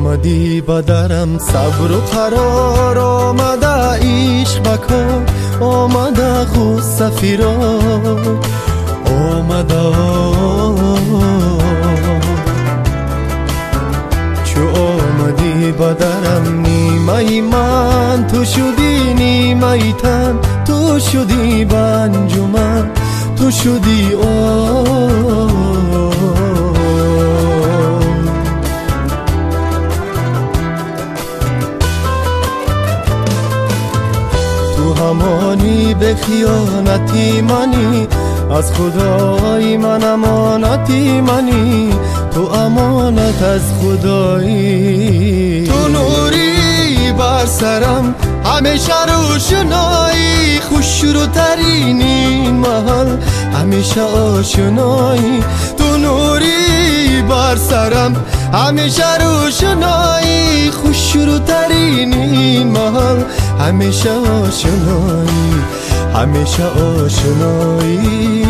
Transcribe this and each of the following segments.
آمدی با درم صبر و قرار آمده عشق بکار آمده غصه فراق آمده چو آمدی با درم نیمه من تو شدی نیمه تن تو شدی بنجومن تو شدی تو همانی به خیانتی منی از خدای من امانتی منی تو امانت از خدایی تو نوری بر سرم همیشه روشنایی خوش رو ترین این محل همیشه آشنایی تو نوری بر سرم همیشه روشنایی خوش رو ترین این محل همیشه آشنایی همیشه آشنایی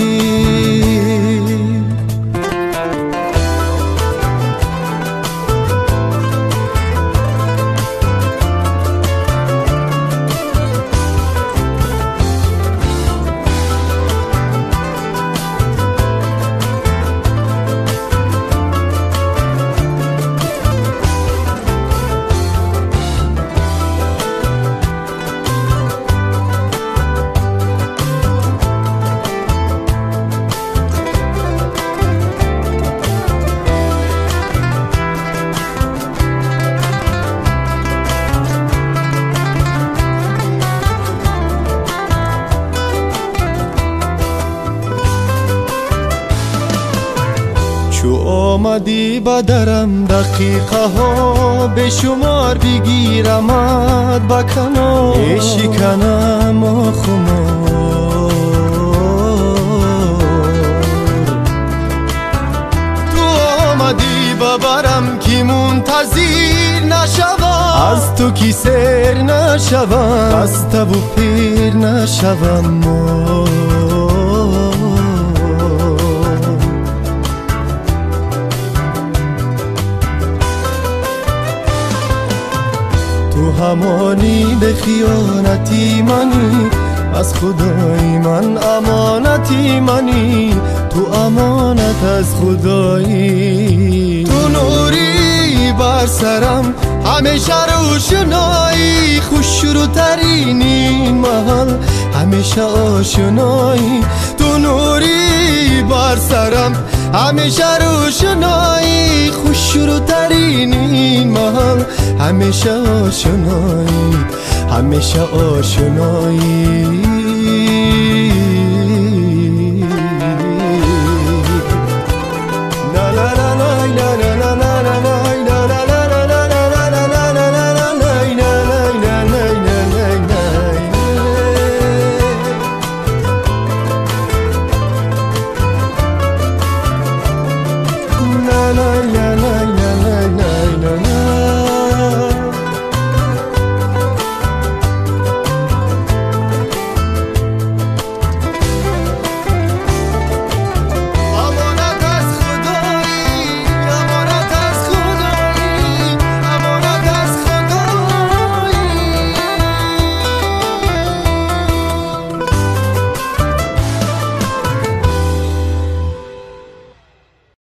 چو آمدی با درم دقیقه ها به شمار بگیرمت با کنار شکنم و خمار تو آمدی با برم که منتظر نشوم از تو کی سر نشوم خسته و پیر نشوم تو همانی به خیانتی منی از خدای من امانتی منی تو امانت از خدایی تو نوری بر سرم همیشه روشنایی خوش رو ترین این محل همیشه آشنایی تو نوری بر سرم همیشه روشنایی خوش رو ترین این محل همیشه آشنایی همیشه آشنایی